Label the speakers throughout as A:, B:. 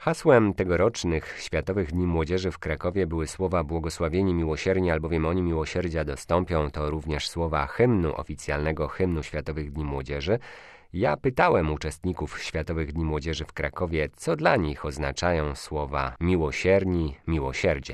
A: Hasłem tegorocznych Światowych Dni Młodzieży w Krakowie były słowa „Błogosławieni miłosierni, albowiem oni miłosierdzia dostąpią”. To również słowa hymnu, oficjalnego hymnu Światowych Dni Młodzieży. Ja pytałem uczestników Światowych Dni Młodzieży w Krakowie, co dla nich oznaczają słowa miłosierni, miłosierdzie.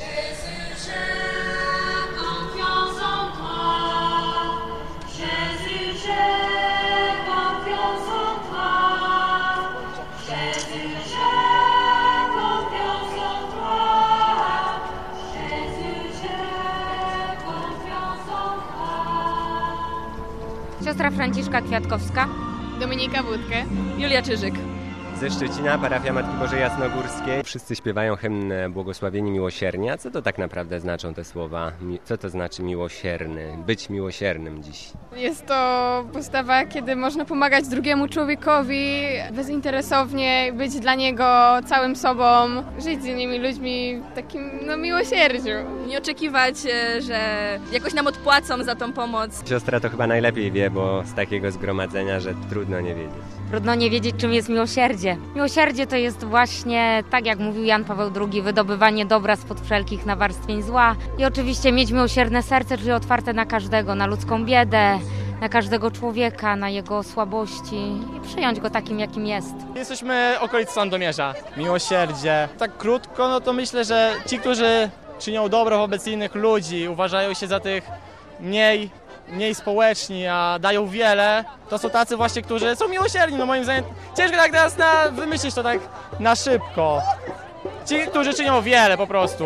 B: Siostra Franciszka Kwiatkowska,
C: Dominika Wódkę,
D: Julia Czyżyk.
A: Ze Szczecina, parafia Matki Bożej Jasnogórskiej. Wszyscy śpiewają hymn Błogosławieni miłosierni. A co to tak naprawdę znaczą te słowa? Co to znaczy miłosierny? Być miłosiernym dziś?
C: Jest to postawa, kiedy można pomagać drugiemu człowiekowi bezinteresownie, być dla niego całym sobą, żyć z innymi ludźmi w takim miłosierdziu.
D: Nie oczekiwać, że jakoś nam odpłacą za tą pomoc.
A: Siostra to chyba najlepiej wie, bo z takiego zgromadzenia, że trudno nie wiedzieć.
B: Trudno nie wiedzieć, czym jest miłosierdzie. Miłosierdzie to jest właśnie, tak jak mówił Jan Paweł II, wydobywanie dobra spod wszelkich nawarstwień zła i oczywiście mieć miłosierne serce, czyli otwarte na każdego, na ludzką biedę, na każdego człowieka, na jego słabości i przyjąć go takim, jakim jest.
E: Jesteśmy okolic Sandomierza. Miłosierdzie. Tak krótko, to myślę, że ci, którzy czynią dobro wobec innych ludzi, uważają się za tych mniej społeczni, a dają wiele, to są tacy właśnie, którzy są miłosierni, moim zdaniem. Ciężko tak teraz wymyślić to tak na szybko. Ci, którzy czynią wiele po prostu.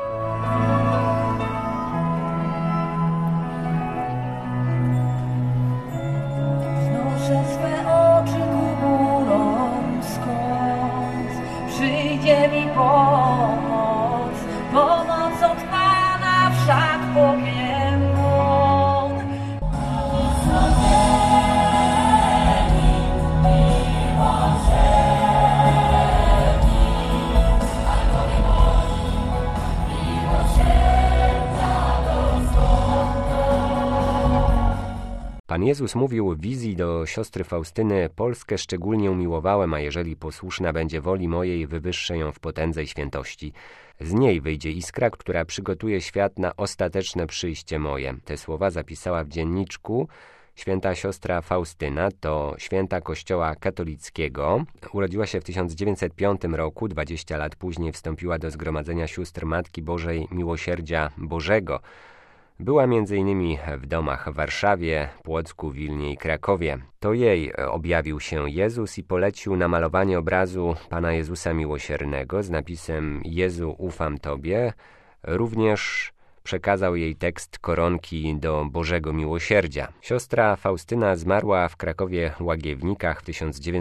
F: Znoszę swe oczy ku górom, skąd przyjdzie mi pomoc. Pomoc od Pana wszak powiem.
A: Pan Jezus mówił w wizji do siostry Faustyny: Polskę szczególnie umiłowałem, a jeżeli posłuszna będzie woli mojej, wywyższę ją w potędze i świętości. Z niej wyjdzie iskra, która przygotuje świat na ostateczne przyjście moje. Te słowa zapisała w dzienniczku święta siostra Faustyna, to święta Kościoła katolickiego. Urodziła się w 1905 roku, 20 lat później wstąpiła do Zgromadzenia Sióstr Matki Bożej Miłosierdzia Bożego. Była m.in. w domach w Warszawie, Płocku, Wilnie i Krakowie. To jej objawił się Jezus i polecił namalowanie obrazu Pana Jezusa Miłosiernego z napisem „Jezu, ufam Tobie”. Również przekazał jej tekst koronki do Bożego Miłosierdzia. Siostra Faustyna zmarła w Krakowie Łagiewnikach w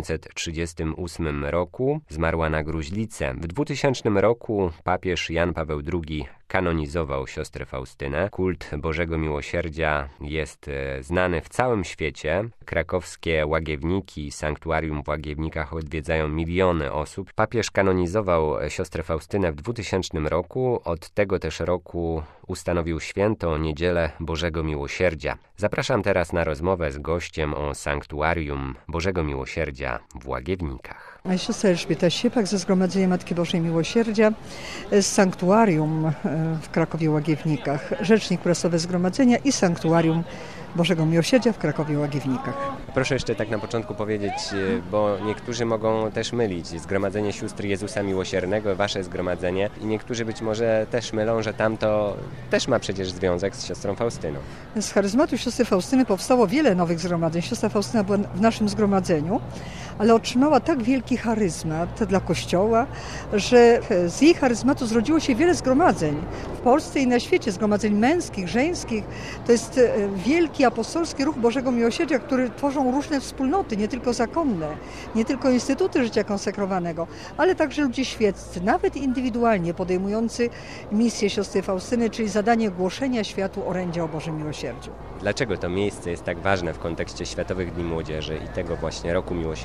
A: 1938 roku. Zmarła na gruźlicę. W 2000 roku papież Jan Paweł II kanonizował siostrę Faustynę. Kult Bożego Miłosierdzia jest znany w całym świecie. Krakowskie Łagiewniki, sanktuarium w Łagiewnikach odwiedzają miliony osób. Papież kanonizował siostrę Faustynę w 2000 roku. Od tego też roku ustanowił świętą Niedzielę Bożego Miłosierdzia. Zapraszam teraz na rozmowę z gościem o sanktuarium Bożego Miłosierdzia w Łagiewnikach.
G: Siostra Elżbieta Siepak ze Zgromadzenia Matki Bożej Miłosierdzia z sanktuarium w Krakowie Łagiewnikach, rzecznik prasowy Zgromadzenia i sanktuarium Bożego Miłosierdzia w Krakowie Łagiewnikach.
A: Proszę jeszcze tak na początku powiedzieć, bo niektórzy mogą też mylić Zgromadzenie Sióstr Jezusa Miłosiernego, wasze zgromadzenie, i niektórzy być może też mylą, że tamto też ma przecież związek z siostrą Faustyną.
G: Z charyzmatu siostry Faustyny powstało wiele nowych zgromadzeń. Siostra Faustyna była w naszym zgromadzeniu, ale otrzymała tak wielki charyzmat dla Kościoła, że z jej charyzmatu zrodziło się wiele zgromadzeń w Polsce i na świecie, zgromadzeń męskich, żeńskich. To jest wielki apostolski ruch Bożego Miłosierdzia, który tworzą różne wspólnoty, nie tylko zakonne, nie tylko instytuty życia konsekrowanego, ale także ludzie świeccy, nawet indywidualnie podejmujący misję siostry Faustyny, czyli zadanie głoszenia światu orędzia o Bożym Miłosierdziu.
A: Dlaczego to miejsce jest tak ważne w kontekście Światowych Dni Młodzieży i tego właśnie Roku Miłosierdzia?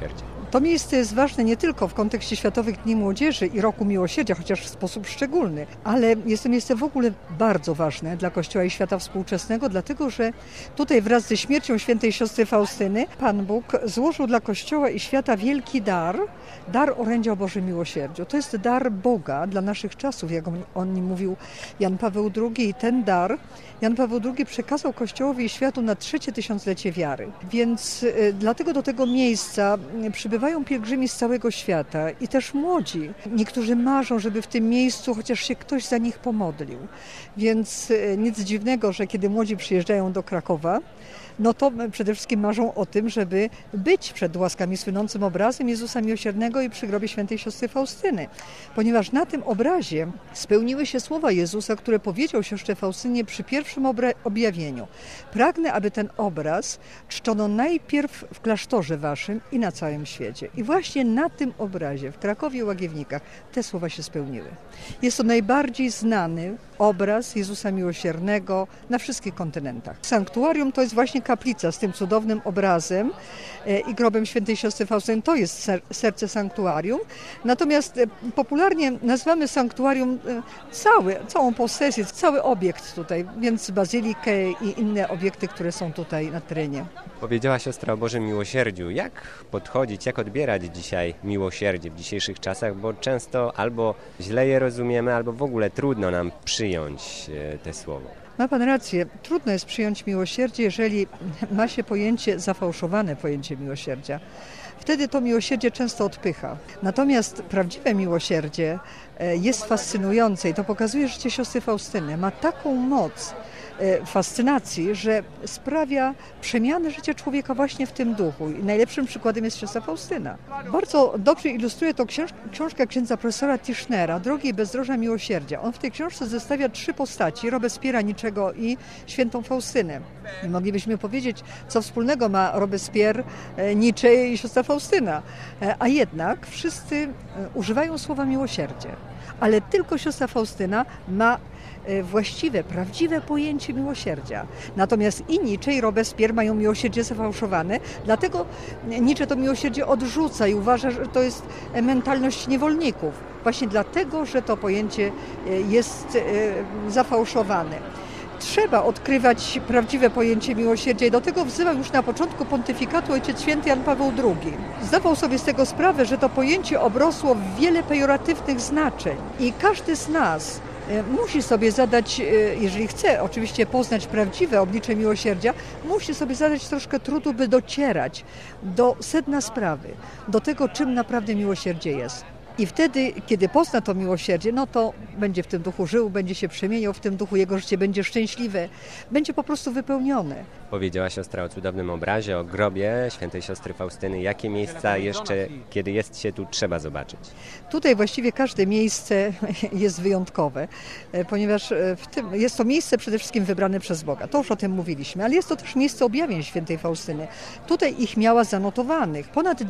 G: To miejsce jest ważne nie tylko w kontekście Światowych Dni Młodzieży i Roku Miłosierdzia, chociaż w sposób szczególny, ale jest to miejsce w ogóle bardzo ważne dla Kościoła i świata współczesnego, dlatego że tutaj wraz ze śmiercią świętej siostry Faustyny Pan Bóg złożył dla Kościoła i świata wielki dar orędzia o Bożym Miłosierdziu. To jest dar Boga dla naszych czasów, jak o nim mówił Jan Paweł II, i ten dar Jan Paweł II przekazał Kościołowi i światu na 3. tysiąclecie wiary. Więc dlatego do tego miejsca przybywają pielgrzymi z całego świata i też młodzi. Niektórzy marzą, żeby w tym miejscu chociaż się ktoś za nich pomodlił. Więc nic dziwnego, że kiedy młodzi przyjeżdżają do Krakowa, no to przede wszystkim marzą o tym, żeby być przed łaskami słynącym obrazem Jezusa Miłosiernego i przy grobie świętej siostry Faustyny. Ponieważ na tym obrazie spełniły się słowa Jezusa, które powiedział siostrze Faustynie przy pierwszym objawieniu. Pragnę, aby ten obraz czczono najpierw w klasztorze waszym i na całym świecie. I właśnie na tym obrazie, w Krakowie Łagiewnikach, te słowa się spełniły. Jest to najbardziej znany obraz Jezusa Miłosiernego na wszystkich kontynentach. Sanktuarium to jest właśnie kaplica z tym cudownym obrazem i grobem świętej siostry Faustyny. To jest serce sanktuarium. Natomiast popularnie nazywamy sanktuarium całą posesję, cały obiekt tutaj, więc bazylikę i inne obiekty, które są tutaj na terenie.
A: Powiedziała siostra o Bożym Miłosierdziu. Jak podchodzić, jak odbierać dzisiaj miłosierdzie w dzisiejszych czasach, bo często albo źle je rozumiemy, albo w ogóle trudno nam przyjąć te słowo.
G: Ma Pan rację, trudno jest przyjąć miłosierdzie, jeżeli ma się zafałszowane pojęcie miłosierdzia. Wtedy to miłosierdzie często odpycha. Natomiast prawdziwe miłosierdzie jest fascynujące i to pokazuje życie siostry Faustyny. Ma taką moc fascynacji, że sprawia przemianę życia człowieka właśnie w tym duchu. I najlepszym przykładem jest siostra Faustyna. Bardzo dobrze ilustruje to książka księdza profesora Tischnera, Drogi i bezdroża miłosierdzia. On w tej książce zestawia 3 postaci, Robespiera, Niczego i świętą Faustynę. I moglibyśmy powiedzieć, co wspólnego ma Robespierre, Nietzsche i siostra Faustyna. A jednak wszyscy używają słowa miłosierdzie. Ale tylko siostra Faustyna ma właściwe, prawdziwe pojęcie miłosierdzia. Natomiast i Nietzsche i Robespierre mają miłosierdzie zafałszowane, dlatego Nietzsche to miłosierdzie odrzuca i uważa, że to jest mentalność niewolników. Właśnie dlatego, że to pojęcie jest zafałszowane. Trzeba odkrywać prawdziwe pojęcie miłosierdzia i do tego wzywał już na początku pontyfikatu Ojciec Święty Jan Paweł II. Zdawał sobie z tego sprawę, że to pojęcie obrosło w wiele pejoratywnych znaczeń i każdy z nas musi sobie zadać, jeżeli chce oczywiście poznać prawdziwe oblicze miłosierdzia, musi sobie zadać troszkę trudu, by docierać do sedna sprawy, do tego, czym naprawdę miłosierdzie jest. I wtedy, kiedy pozna to miłosierdzie, no to będzie w tym duchu żył, będzie się przemieniał w tym duchu, jego życie będzie szczęśliwe, będzie po prostu wypełnione.
A: Powiedziała siostra o cudownym obrazie, o grobie świętej siostry Faustyny. Jakie miejsca jeszcze, kiedy jest się tu, trzeba zobaczyć?
G: Tutaj właściwie każde miejsce jest wyjątkowe, ponieważ jest to miejsce przede wszystkim wybrane przez Boga. To już o tym mówiliśmy, ale jest to też miejsce objawień świętej Faustyny. Tutaj ich miała zanotowanych ponad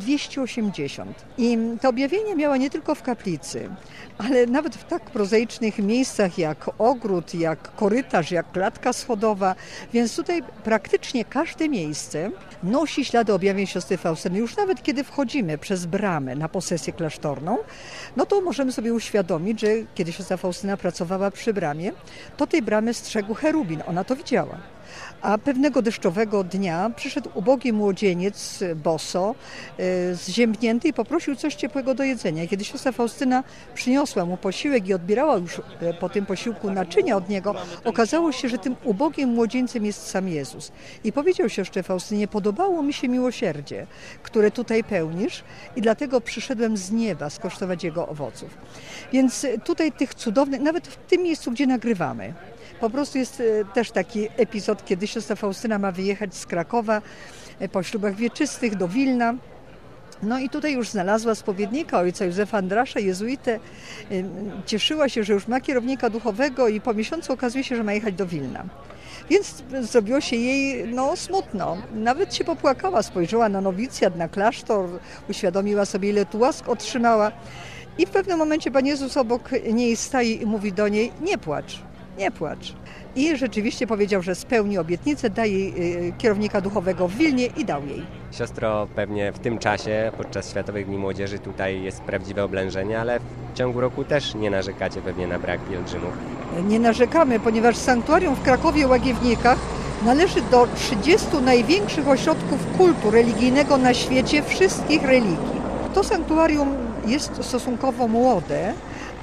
G: 280. I te objawienia miała nie tylko w kaplicy, ale nawet w tak prozaicznych miejscach jak ogród, jak korytarz, jak klatka schodowa. Więc tutaj praktycznie każde miejsce nosi ślady objawień siostry Faustyny. Już nawet kiedy wchodzimy przez bramę na posesję klasztorną, no to możemy sobie uświadomić, że kiedy siostra Faustyna pracowała przy bramie, to tej bramy strzegł cherubin. Ona to widziała. A pewnego deszczowego dnia przyszedł ubogi młodzieniec boso, zziębnięty i poprosił coś ciepłego do jedzenia. I kiedy siostra Faustyna przyniosła mu posiłek i odbierała już po tym posiłku naczynia od niego, okazało się, że tym ubogim młodzieńcem jest sam Jezus. I powiedział siostrze Faustynie: podobało mi się miłosierdzie, które tutaj pełnisz i dlatego przyszedłem z nieba skosztować jego owoców. Więc tutaj tych cudownych, nawet w tym miejscu, gdzie nagrywamy, po prostu jest też taki epizod, kiedy siostra Faustyna ma wyjechać z Krakowa po ślubach wieczystych do Wilna. No i tutaj już znalazła spowiednika, ojca Józefa Andrasza, jezuitę. Cieszyła się, że już ma kierownika duchowego i po miesiącu okazuje się, że ma jechać do Wilna. Więc zrobiło się jej smutno. Nawet się popłakała, spojrzała na nowicjat, na klasztor, uświadomiła sobie, ile tu łask otrzymała. I w pewnym momencie Pan Jezus obok niej staje i mówi do niej: nie płacz. Nie płacz. I rzeczywiście powiedział, że spełni obietnicę, daje jej kierownika duchowego w Wilnie i dał jej.
A: Siostro, pewnie w tym czasie, podczas Światowych Dni Młodzieży, tutaj jest prawdziwe oblężenie, ale w ciągu roku też nie narzekacie pewnie na brak pielgrzymów.
G: Nie narzekamy, ponieważ sanktuarium w Krakowie Łagiewnikach należy do 30 największych ośrodków kultu religijnego na świecie wszystkich religii. To sanktuarium jest stosunkowo młode,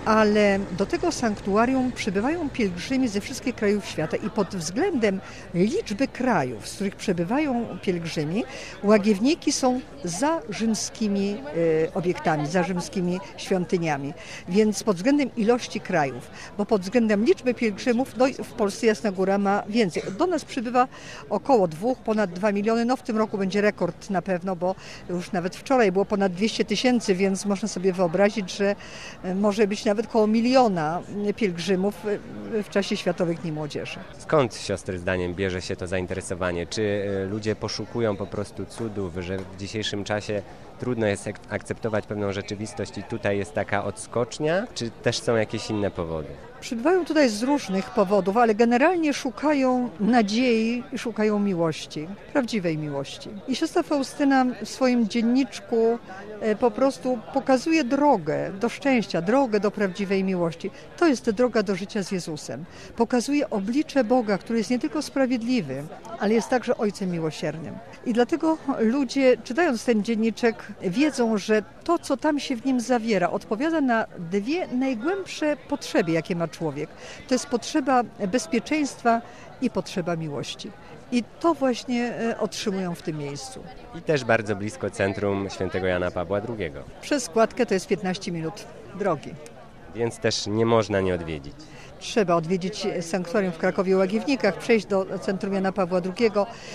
G: ale do tego sanktuarium przybywają pielgrzymi ze wszystkich krajów świata i pod względem liczby krajów, z których przybywają pielgrzymi, Łagiewniki są za rzymskimi obiektami, za rzymskimi świątyniami. Więc pod względem ilości krajów, bo pod względem liczby pielgrzymów, no w Polsce Jasna Góra ma więcej. Do nas przybywa około ponad 2 miliony, no w tym roku będzie rekord na pewno, bo już nawet wczoraj było ponad 200 000, więc można sobie wyobrazić, że może być nawet około 1 miliona pielgrzymów w czasie Światowych Dni Młodzieży.
A: Skąd, siostry, zdaniem bierze się to zainteresowanie? Czy ludzie poszukują po prostu cudów, że w dzisiejszym czasie trudno jest akceptować pewną rzeczywistość i tutaj jest taka odskocznia, czy też są jakieś inne powody?
G: Przybywają tutaj z różnych powodów, ale generalnie szukają nadziei i szukają miłości, prawdziwej miłości. I siostra Faustyna w swoim dzienniczku po prostu pokazuje drogę do szczęścia, drogę do prawdziwej miłości. To jest droga do życia z Jezusem. Pokazuje oblicze Boga, który jest nie tylko sprawiedliwy, ale jest także Ojcem miłosiernym. I dlatego ludzie, czytając ten dzienniczek, wiedzą, że to, co tam się w nim zawiera, odpowiada na 2 najgłębsze potrzeby, jakie ma człowiek. To jest potrzeba bezpieczeństwa i potrzeba miłości. I to właśnie otrzymują w tym miejscu.
A: I też bardzo blisko centrum świętego Jana Pawła II.
G: Przez składkę to jest 15 minut drogi.
A: Więc też nie można nie odwiedzić.
G: Trzeba odwiedzić sanktuarium w Krakowie Łagiewnikach, przejść do centrum Jana Pawła II.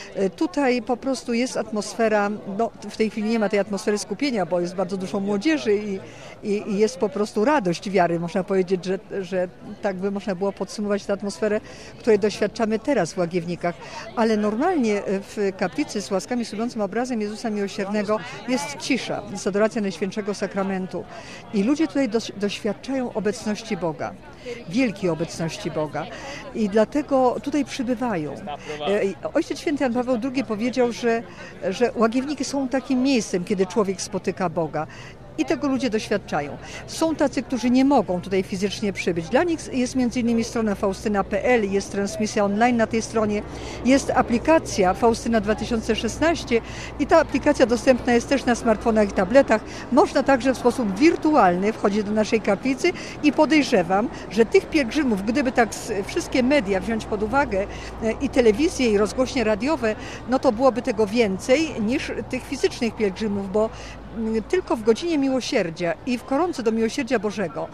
G: Tutaj po prostu jest atmosfera, no w tej chwili nie ma tej atmosfery skupienia, bo jest bardzo dużo młodzieży i jest po prostu radość wiary. Można powiedzieć, że tak by można było podsumować tę atmosferę, której doświadczamy teraz w Łagiewnikach. Ale normalnie w kaplicy z łaskami służącym obrazem Jezusa Miłosiernego jest cisza, jest adoracja Najświętszego Sakramentu. I ludzie tutaj doświadczają obecności Boga. Wielkiej obecności Boga i dlatego tutaj przybywają. Ojciec Święty Jan Paweł II powiedział, że Łagiewniki są takim miejscem, kiedy człowiek spotyka Boga. I tego ludzie doświadczają. Są tacy, którzy nie mogą tutaj fizycznie przybyć. Dla nich jest m.in. strona faustyna.pl, jest transmisja online na tej stronie, jest aplikacja Faustyna 2016 i ta aplikacja dostępna jest też na smartfonach i tabletach. Można także w sposób wirtualny wchodzić do naszej kaplicy i podejrzewam, że tych pielgrzymów, gdyby tak wszystkie media wziąć pod uwagę i telewizję i rozgłośnie radiowe, no to byłoby tego więcej niż tych fizycznych pielgrzymów, bo tylko w godzinie miłosierdzia i w koronce do miłosierdzia Bożego,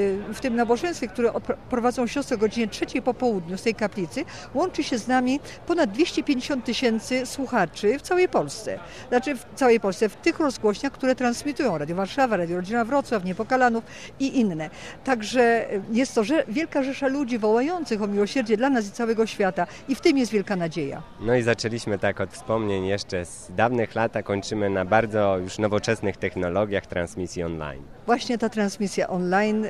G: w tym nabożeństwie, które prowadzą siostry o godzinie 3 po południu z tej kaplicy, łączy się z nami ponad 250 000 słuchaczy w całej Polsce. Znaczy w całej Polsce, w tych rozgłośniach, które transmitują Radio Warszawa, Radio Rodzina Wrocław, Niepokalanów i inne. Także jest to wielka rzesza ludzi wołających o miłosierdzie dla nas i całego świata i w tym jest wielka nadzieja.
A: No i zaczęliśmy tak od wspomnień jeszcze z dawnych lat, a kończymy na bardzo już nowoczesnych technologiach transmisji online.
G: Właśnie ta transmisja online,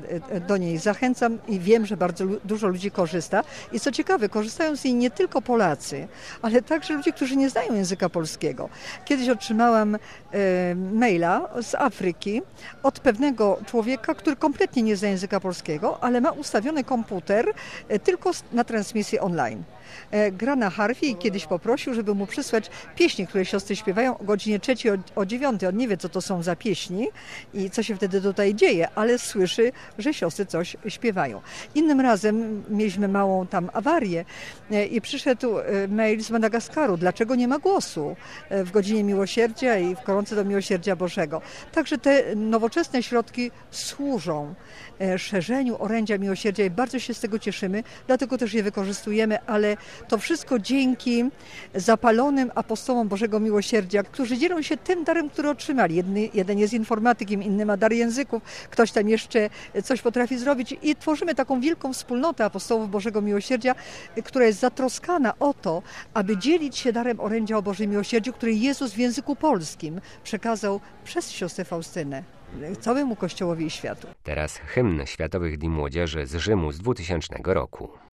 G: do niej zachęcam i wiem, że bardzo dużo ludzi korzysta. I co ciekawe, korzystają z niej nie tylko Polacy, ale także ludzie, którzy nie znają języka polskiego. Kiedyś otrzymałam maila z Afryki od pewnego człowieka, który kompletnie nie zna języka polskiego, ale ma ustawiony komputer tylko na transmisję online. Gra na harfie i kiedyś poprosił, żeby mu przysłać pieśni, które siostry śpiewają o godzinie 3, o 9. On nie wie, co to są za pieśni i co się wtedy tutaj dzieje, ale słyszy, że siostry coś śpiewają. Innym razem mieliśmy małą tam awarię i przyszedł mail z Madagaskaru. Dlaczego nie ma głosu w godzinie miłosierdzia i w koronce do miłosierdzia Bożego? Także te nowoczesne środki służą szerzeniu orędzia miłosierdzia i bardzo się z tego cieszymy, dlatego też je wykorzystujemy, ale to wszystko dzięki zapalonym apostołom Bożego Miłosierdzia, którzy dzielą się tym darem, który otrzymali. Jeden jest informatykiem, inny ma dar języków, ktoś tam jeszcze coś potrafi zrobić i tworzymy taką wielką wspólnotę apostołów Bożego Miłosierdzia, która jest zatroskana o to, aby dzielić się darem orędzia o Bożym Miłosierdziu, który Jezus w języku polskim przekazał przez siostrę Faustynę całemu Kościołowi i światu.
A: Teraz hymn Światowych Dni Młodzieży z Rzymu z 2000 roku.